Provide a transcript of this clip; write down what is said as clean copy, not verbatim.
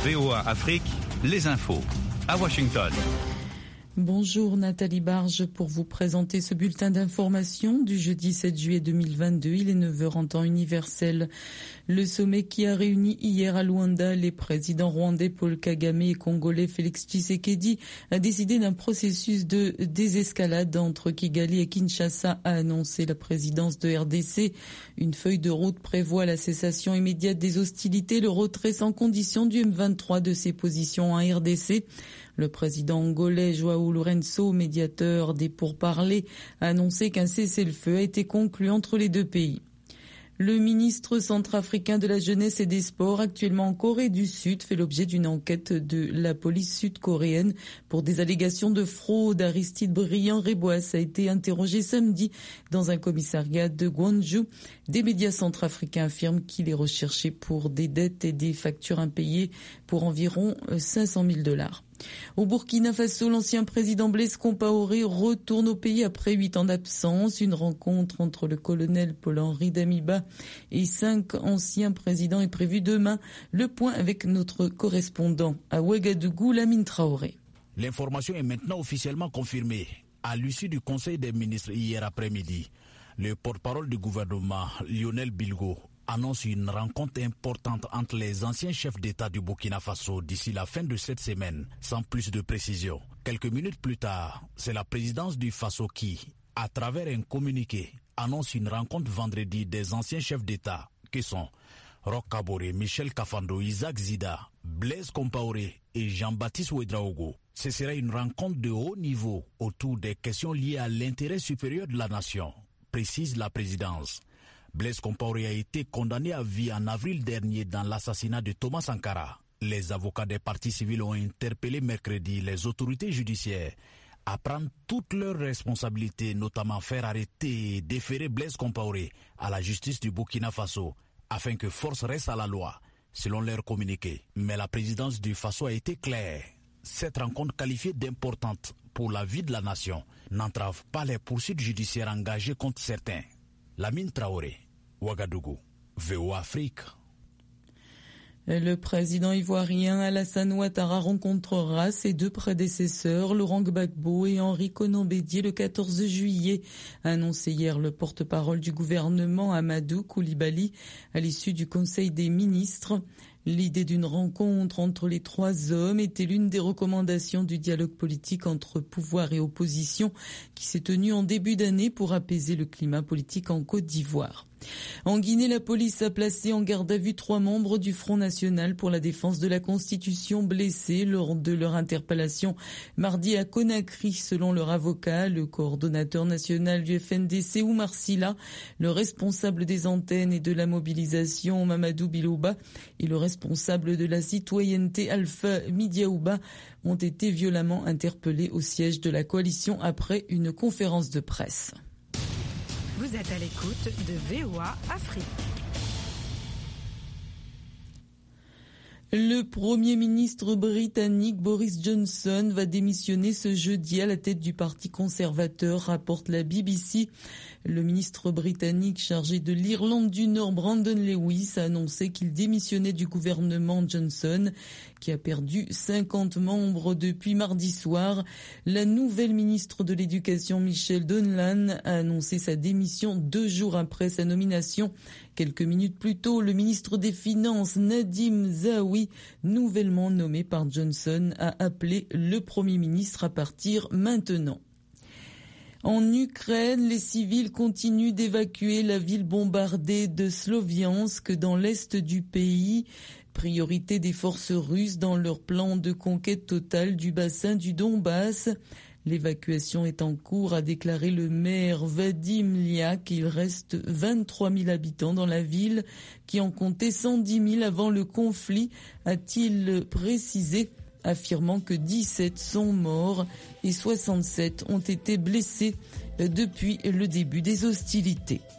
VOA Afrique, les infos. À Washington. Bonjour Nathalie Barge pour vous présenter ce bulletin d'information du jeudi 7 juillet 2022. Il est 9h en temps universel. Le sommet qui a réuni hier à Luanda les présidents rwandais Paul Kagame et congolais Félix Tshisekedi a décidé d'un processus de désescalade entre Kigali et Kinshasa, a annoncé la présidence de RDC. Une feuille de route prévoit la cessation immédiate des hostilités, le retrait sans condition du M23 de ses positions en RDC. Le président angolais João Lourenço, médiateur des pourparlers, a annoncé qu'un cessez-le-feu a été conclu entre les deux pays. Le ministre centrafricain de la Jeunesse et des Sports, actuellement en Corée du Sud, fait l'objet d'une enquête de la police sud-coréenne pour des allégations de fraude. Aristide Briand-Reboas a été interrogé samedi dans un commissariat de Gwangju. Des médias centrafricains affirment qu'il est recherché pour des dettes et des factures impayées pour environ 500 000 $. Au Burkina Faso, l'ancien président Blaise Compaoré retourne au pays après 8 ans d'absence. Une rencontre entre le colonel Paul-Henri Damiba et 5 anciens présidents est prévue demain. Le point avec notre correspondant à Ouagadougou, Lamine Traoré. L'information est maintenant officiellement confirmée. À l'issue du Conseil des ministres hier après-midi, le porte-parole du gouvernement, Lionel Bilgo, annonce une rencontre importante entre les anciens chefs d'État du Burkina Faso d'ici la fin de cette semaine, sans plus de précision. Quelques minutes plus tard, c'est la présidence du Faso qui, à travers un communiqué, annonce une rencontre vendredi des anciens chefs d'État, qui sont Roch Kaboré, Michel Kafando, Isaac Zida, Blaise Compaoré et Jean-Baptiste Ouédraogo. Ce sera une rencontre de haut niveau autour des questions liées à l'intérêt supérieur de la nation, précise la présidence. Blaise Compaoré a été condamné à vie en avril dernier dans l'assassinat de Thomas Sankara. Les avocats des partis civils ont interpellé mercredi les autorités judiciaires à prendre toutes leurs responsabilités, notamment faire arrêter et déférer Blaise Compaoré à la justice du Burkina Faso, afin que force reste à la loi, selon leur communiqué. Mais la présidence du Faso a été claire. Cette rencontre qualifiée d'importante pour la vie de la nation n'entrave pas les poursuites judiciaires engagées contre certains. Lamine Traoré, Ouagadougou, VOA Afrique. Le président ivoirien Alassane Ouattara rencontrera ses deux prédécesseurs, Laurent Gbagbo et Henri Konan Bédié, le 14 juillet, a annoncé hier le porte-parole du gouvernement Amadou Koulibaly à l'issue du Conseil des ministres. L'idée d'une rencontre entre les trois hommes était l'une des recommandations du dialogue politique entre pouvoir et opposition qui s'est tenu en début d'année pour apaiser le climat politique en Côte d'Ivoire. En Guinée, la police a placé en garde à vue 3 membres du Front National pour la défense de la Constitution blessés lors de leur interpellation mardi à Conakry. Selon leur avocat, le coordonnateur national du FNDC, Oumar Silla, le responsable des antennes et de la mobilisation, Mamadou Bilouba, et le responsable de la citoyenneté, Alpha Midiaouba, ont été violemment interpellés au siège de la coalition après une conférence de presse. Vous êtes à l'écoute de VOA Afrique. Le Premier ministre britannique Boris Johnson va démissionner ce jeudi à la tête du Parti conservateur, rapporte la BBC. Le ministre britannique chargé de l'Irlande du Nord, Brandon Lewis, a annoncé qu'il démissionnait du gouvernement Johnson, qui a perdu 50 membres depuis mardi soir. La nouvelle ministre de l'Éducation, Michelle Donlan, a annoncé sa démission 2 jours après sa nomination. Quelques minutes plus tôt, le ministre des Finances, Nadim Zahawi, nouvellement nommé par Johnson, a appelé le Premier ministre à partir maintenant. En Ukraine, les civils continuent d'évacuer la ville bombardée de Sloviansk dans l'est du pays. Priorité des forces russes dans leur plan de conquête totale du bassin du Donbass. L'évacuation est en cours, a déclaré le maire Vadim Liak. Il reste 23 000 habitants dans la ville, qui en comptait 110 000 avant le conflit, a-t-il précisé, affirmant que 17 sont morts et 67 ont été blessés depuis le début des hostilités.